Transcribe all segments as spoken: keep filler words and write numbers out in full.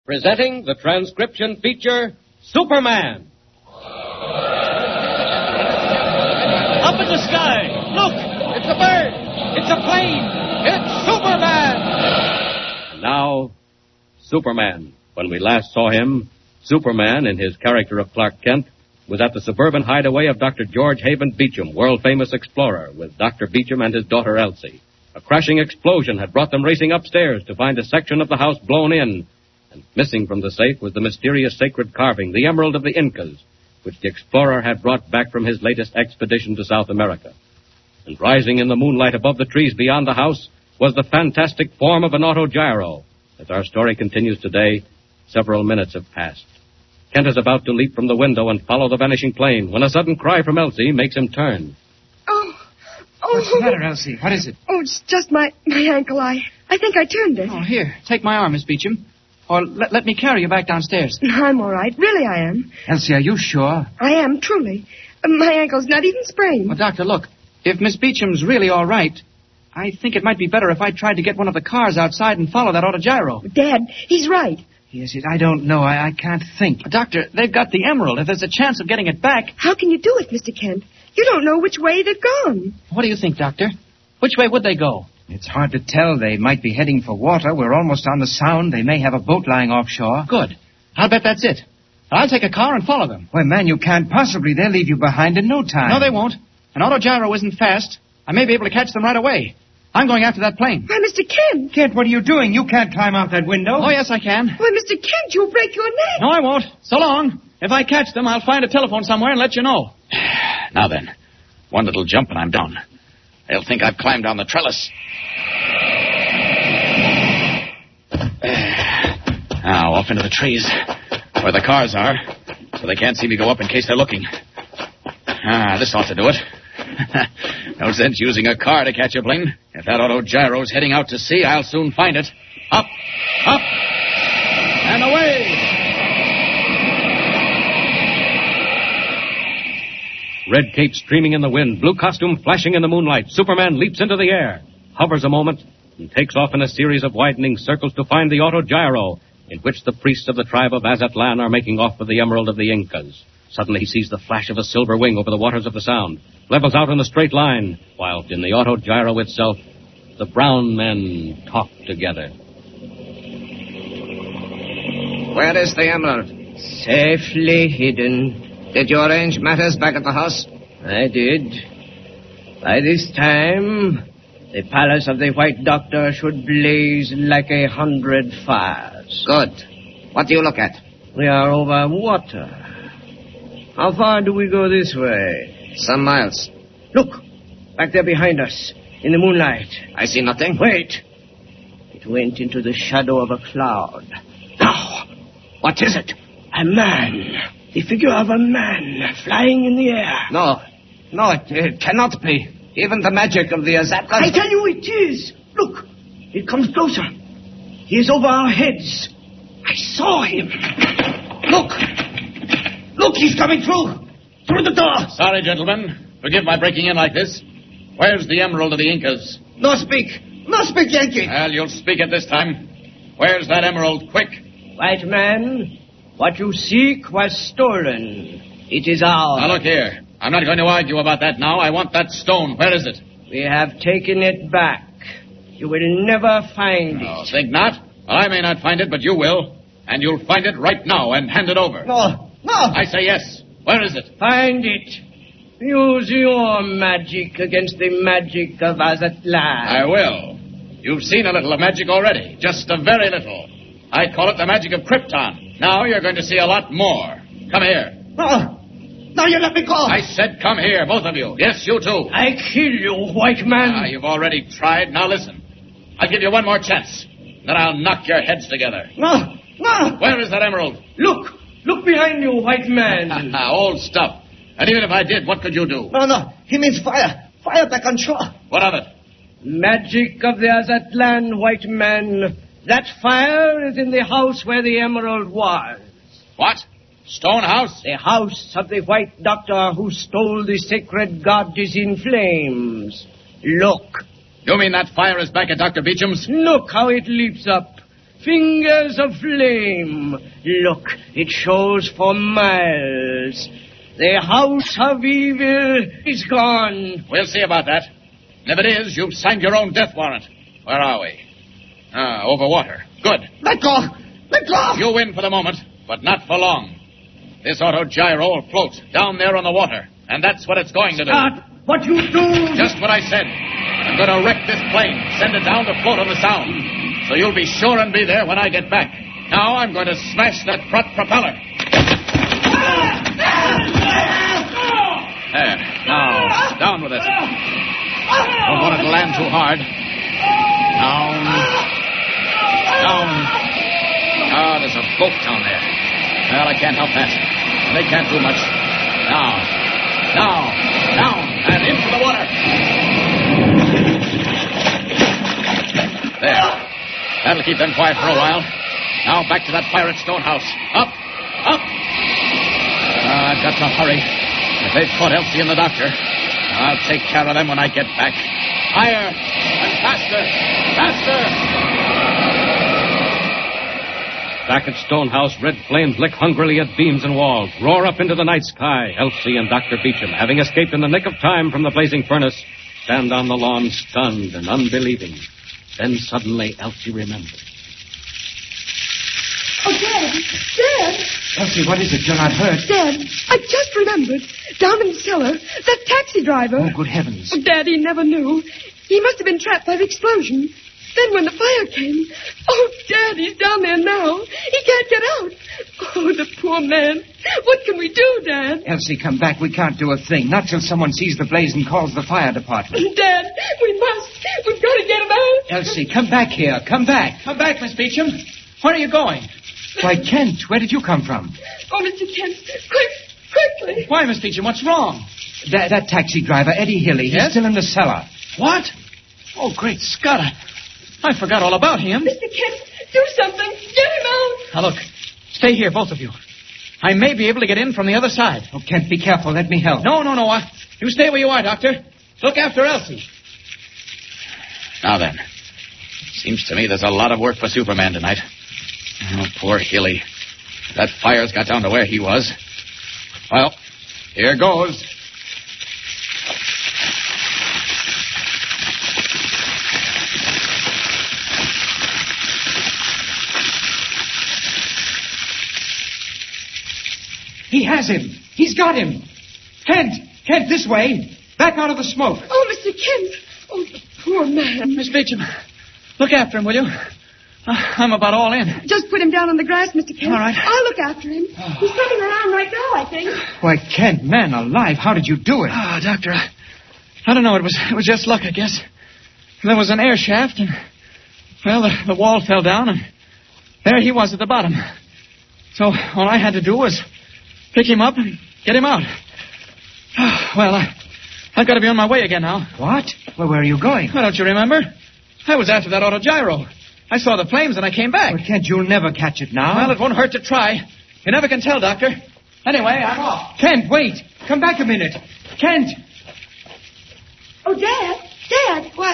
presenting the transcription feature, Superman. Up in the sky! Look! It's a bird! It's a plane! It's Superman! And now, Superman. When we last saw him, Superman, in his character of Clark Kent, was at the suburban hideaway of Doctor George Haven Beecham, world-famous explorer, with Doctor Beecham and his daughter Elsie. A crashing explosion had brought them racing upstairs to find a section of the house blown in, and missing from the safe was the mysterious sacred carving, the Emerald of the Incas, which the explorer had brought back from his latest expedition to South America. And rising in the moonlight above the trees beyond the house was the fantastic form of an autogyro. As our story continues today, several minutes have passed. Kent is about to leap from the window and follow the vanishing plane when a sudden cry from Elsie makes him turn. Oh, oh. What's the matter, Elsie? What is it? Oh, it's just my, my ankle. I, I think I turned it. Oh, here, take my arm, Miss Beecham. Or let, let me carry you back downstairs. I'm all right. Really, I am. Elsie, are you sure? I am, truly. My ankle's not even sprained. Well, Doctor, look. If Miss Beecham's really all right, I think it might be better if I tried to get one of the cars outside and follow that autogyro. Dad, he's right. Yes, yes, I don't know. I, I can't think. Doctor, they've got the emerald. If there's a chance of getting it back... How can you do it, Mister Kent? You don't know which way they've gone. What do you think, Doctor? Which way would they go? It's hard to tell. They might be heading for water. We're almost on the Sound. They may have a boat lying offshore. Good. I'll bet that's it. I'll take a car and follow them. Well, man, you can't possibly. They'll leave you behind in no time. No, they won't. An autogyro isn't fast. I may be able to catch them right away. I'm going after that plane. Why, Mister Kent. Kent, what are you doing? You can't climb out that window. Oh, yes, I can. Why, Mister Kent, you'll break your neck. No, I won't. So long. If I catch them, I'll find a telephone somewhere and let you know. Now then, one little jump and I'm down. They'll think I've climbed down the trellis. Now, off into the trees, where the cars are, so they can't see me go up in case they're looking. Ah, this ought to do it. No sense using a car to catch a plane. If that autogyro's heading out to sea, I'll soon find it. Up, up, and away! Red cape streaming in the wind, blue costume flashing in the moonlight, Superman leaps into the air, hovers a moment, and takes off in a series of widening circles to find the autogyro, in which the priests of the tribe of Azatlan are making off with the Emerald of the Incas. Suddenly he sees the flash of a silver wing over the waters of the Sound, levels out in a straight line, while in the autogyro itself, the brown men talk together. Where is the emerald? Safely hidden. Did you arrange matters back at the house? I did. By this time, the palace of the White Doctor should blaze like a hundred fires. Good. What do you look at? We are over water. How far do we go this way? Some miles. Look, back there behind us, in the moonlight. I see nothing. Wait. It went into the shadow of a cloud. Now, what is it? A man. The figure of a man flying in the air. No, no, it, it cannot be. Even the magic of the Azatlan... I tell you it is. Look, it comes closer. He is over our heads. I saw him. Look. Look, he's coming through. Through the door. Sorry, gentlemen. Forgive my breaking in like this. Where's the Emerald of the Incas? No speak. No speak, Yankee. Well, you'll speak it this time. Where's that emerald? Quick. White man, what you seek was stolen. It is ours. Now, look here. I'm not going to argue about that now. I want that stone. Where is it? We have taken it back. You will never find No, it. think not. Well, I may not find it, but you will. And you'll find it right now and hand it over. No, no. I say yes. Where is it? Find it. Use your magic against the magic of Azatlan. I will. You've seen a little of magic already. Just a very little. I call it the magic of Krypton. Now you're going to see a lot more. Come here. No. No, you let me go. I said come here, both of you. Yes, you too. I kill you, white man. Ah, you've already tried. Now listen. I'll give you one more chance. Then I'll knock your heads together. No, no. Where is that emerald? Look. Look behind you, white man. Old stuff. And even if I did, what could you do? No, no. He means fire. Fire back on shore. What of it? Magic of the Azatlan, white man. That fire is in the house where the emerald was. What? Stone house? The house of the White Doctor who stole the sacred god is in flames. Look. You mean that fire is back at Doctor Beecham's? Look how it leaps up. fingers of flame. Look, it shows for miles. The house of evil is gone. We'll see about that. And if it is, you've signed your own death warrant. Where are we? Ah, over water. Good. Let go! Let go! You win for the moment, but not for long. This auto gyro will float down there on the water, and that's what it's going to do. Start what you do! Just what I said. I'm going to wreck this plane, send it down to float on the Sound. So you'll be sure and be there when I get back. Now I'm going to smash that front propeller. There. Now, down with it. Don't want it to land too hard. Down. Down. Ah, there's a boat down there. Well, I can't help that. They can't do much. Now. Now. Down. And into the water. There. That'll keep them quiet for a while. Now back to that pirate stone house. Up. Up. Ah, I've got to hurry. If they've caught Elsie and the doctor, I'll take care of them when I get back. Higher and faster. Faster. Back at Stonehouse, red flames lick hungrily at beams and walls, roar up into the night sky. Elsie and Doctor Beecham, having escaped in the nick of time from the blazing furnace, stand on the lawn stunned and unbelieving. Then suddenly Elsie remembers. Oh, Dad! Dad! Elsie, what is it? You're not hurt. Dad, I just remembered. Down in the cellar, that taxi driver. Oh, good heavens. Oh, Daddy never knew. He must have been trapped by the explosion. Then when the fire came... Oh, Dad, he's down there now. He can't get out. Oh, the poor man. What can we do, Dad? Elsie, come back. We can't do a thing. Not till someone sees the blaze and calls the fire department. Dad, we must. We've got to get him out. Elsie, come back here. Come back. Come back, Miss Beecham. Where are you going? Why, Kent, where did you come from? Oh, Mister Kent, quick, quickly. Why, Miss Beecham? What's wrong? That, that taxi driver, Eddie Hilly, he's Yes? still in the cellar. What? Oh, great Scott. I, I forgot all about him. Mister Kent, do something. Get him out. Now, look. Stay here, both of you. I may be able to get in from the other side. Oh, Kent, be careful. Let me help. No, no, no. I, you stay where you are, Doctor. Look after Elsie. Now then. Seems to me there's a lot of work for Superman tonight. Oh, poor Hilly. That fire's got down to where he was. Well, here goes. He has him. He's got him. Kent, Kent, this way. Back out of the smoke. Oh, Mister Kent. Oh, the poor man. Miss Beecham, look after him, will you? Uh, I'm about all in. Just put him down on the grass, Mister Kent. All right. I'll look after him. He's coming around right now, I think. Why, Kent, man alive, how did you do it? Ah, Doctor, I, I don't know. It was it was just luck, I guess. There was an air shaft, and, well, the, the wall fell down, and there he was at the bottom. So all I had to do was pick him up and get him out. Ah, well, I, I've got to be on my way again now. What? Well, where are you going? Well, don't you remember? I was after that autogyro. I saw the flames and I came back. Well, Kent, you'll never catch it now. Well, it won't hurt to try. You never can tell, Doctor. Anyway, I'm off. Kent, wait. Come back a minute. Kent! Oh, Dad. Dad, why...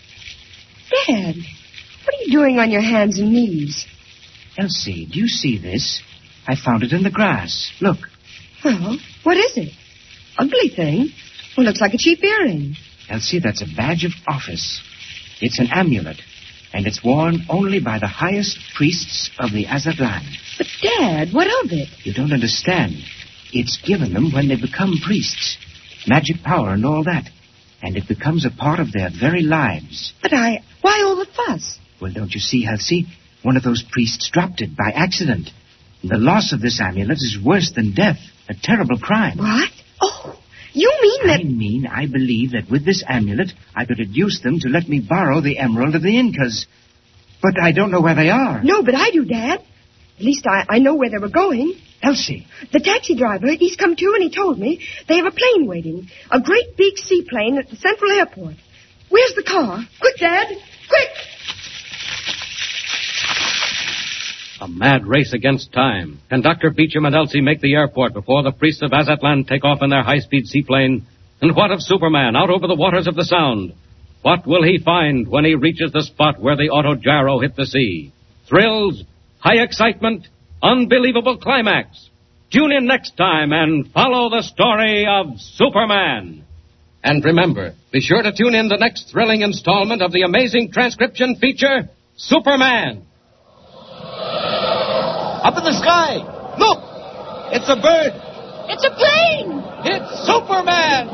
Dad, what are you doing on your hands and knees? Elsie, do you see this? I found it in the grass. Look. Well, what is it? Ugly thing. Well, looks like a cheap earring. Elsie, that's a badge of office. It's an amulet, and it's worn only by the highest priests of the Azatlan. But, Dad, what of it? You don't understand. It's given them when they become priests. Magic power and all that. And it becomes a part of their very lives. But I... Why all the fuss? Well, don't you see, Elsie? One of those priests dropped it by accident. And the loss of this amulet is worse than death. A terrible crime. What? Oh, you mean that... I mean, I believe that with this amulet, I could induce them to let me borrow the emerald of the Incas. But I don't know where they are. No, but I do, Dad. At least I, I know where they were going. Elsie. The taxi driver, he's come to and he told me they have a plane waiting. A great big seaplane at the Central Airport. Where's the car? Quick, Dad. Quick! A mad race against time. Can Doctor Beecham and Elsie make the airport before the priests of Azatlan take off in their high-speed seaplane? And what of Superman out over the waters of the Sound? What will he find when he reaches the spot where the autogyro hit the sea? thrills, high excitement, unbelievable climax. Tune in next time and follow the story of Superman. And remember, be sure to tune in the next thrilling installment of the amazing transcription feature, Superman. Up in the sky. Look! It's a bird. It's a plane! It's Superman!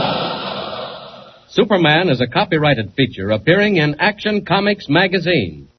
Superman is a copyrighted feature appearing in Action Comics magazine.